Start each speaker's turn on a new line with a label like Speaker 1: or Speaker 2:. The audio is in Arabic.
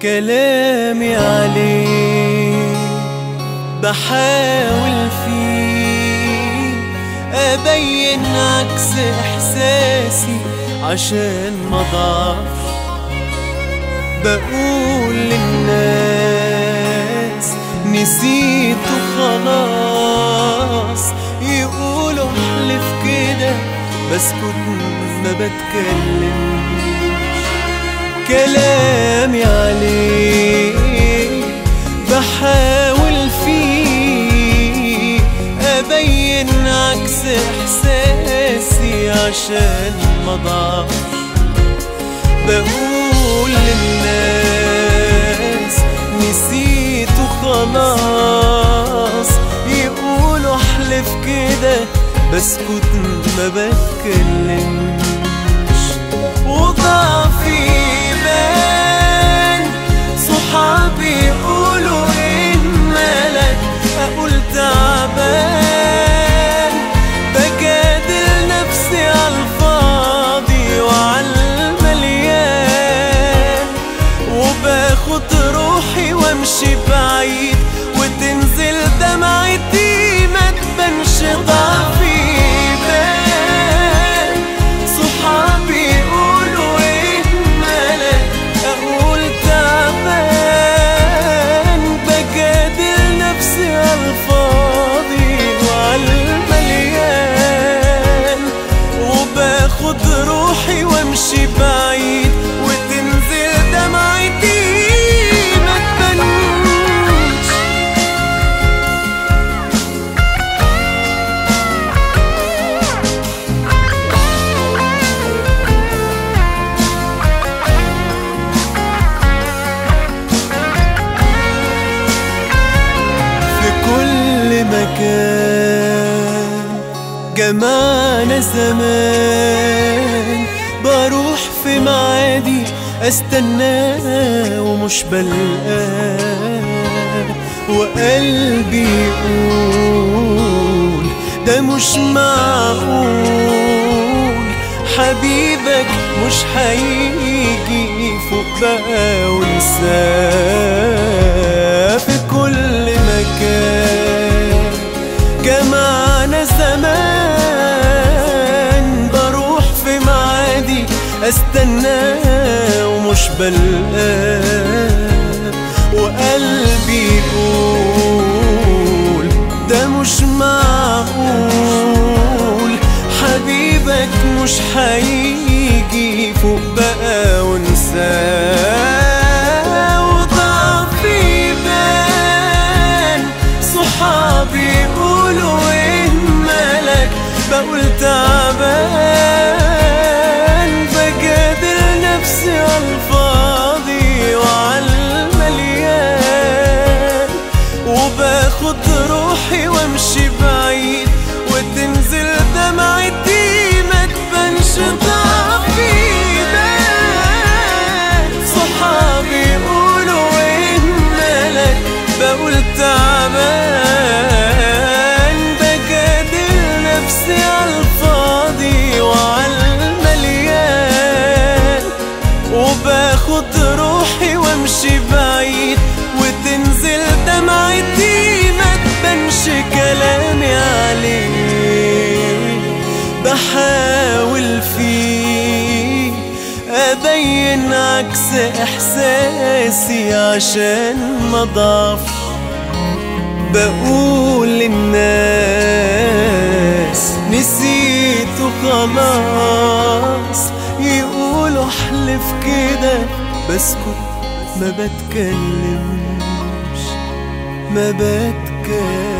Speaker 1: كلامي عليه بحاول فيه أبين عكس إحساسي عشان مضعفش. بقول للناس نسيته خلاص، يقولوا احلف كده بسكت ما بتكلمش. كلامي عليه بحاول فيه أبين عكس إحساسي عشان مضعفش. بقول للناس نسيته خلاص، يقولوا احلف كده بسكت ما بتكلمش. وضعفي بان، صحابي يقولوا ايه مالك، اقول تعبان. بجادل نفسي عالفاضي وعالمليان، وباخد روحي وامشي بعيد وتنزل دمعتي ما تبانش. ضعفي بان، صحابي يقولوا ايه مالك، اقول تعبان. بجادل نفسي عالفاضي وعالمليان، وباخد روحي وامشي بعيد وتنزل دمعتي ما تبانش. في كل مكان جمعنا زمان، بروح في معادي استناه ومش بلقاه، وقلبي يقول ده مش معقول. حبيبك مش هيجي فوق بقى ونساه. في كل مكان جمعنا زمان، بروح في معادي استناه ومش بلقاه، وقلبي يقول ده مش معقول. حبيبك مش هيجي فوق بقى ونساه. وضعفي بان، صحابي يقولوا ايه مالك، بقول تعبان. بجادل نفسي عالفاضي وعالمليان، وباخد روحي وامشي بعيد وتنزل دمعتي ما تبانش. ضعفي بان، صحابي يقولوا ايه مالك، بقول تعبان. بجادل نفسي عالفاضي وعالمليان، وباخد روحي وامشي بعيد وتنزل دمعتي ما تبانش. كلامي عليه بحاول فيه أبين عكس إحساسي عشان مضعفش. بقول للناس نسيته خلاص، يقولوا احلف كده بسكت ما بتكلمش ما بتكلمش.